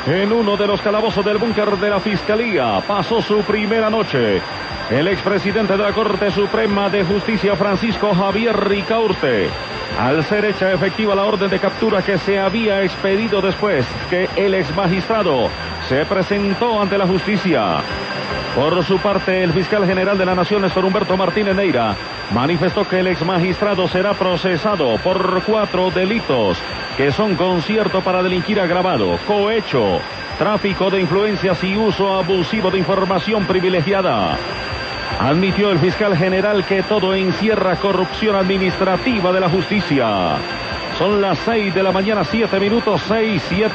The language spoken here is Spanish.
En uno de los calabozos del búnker de la Fiscalía pasó su primera noche el expresidente de la Corte Suprema de Justicia, Francisco Javier Ricaurte, al ser hecha efectiva la orden de captura que se había expedido después que el exmagistrado se presentó ante la justicia. Por su parte, el fiscal general de la Nación, Néstor Humberto Martínez Neira, manifestó que el exmagistrado será procesado por 4 delitos, que son concierto para delinquir agravado, cohecho, tráfico de influencias y uso abusivo de información privilegiada. Admitió el fiscal general que todo encierra corrupción administrativa de la justicia. Son las 6 de la mañana, 7 minutos, 6, 7.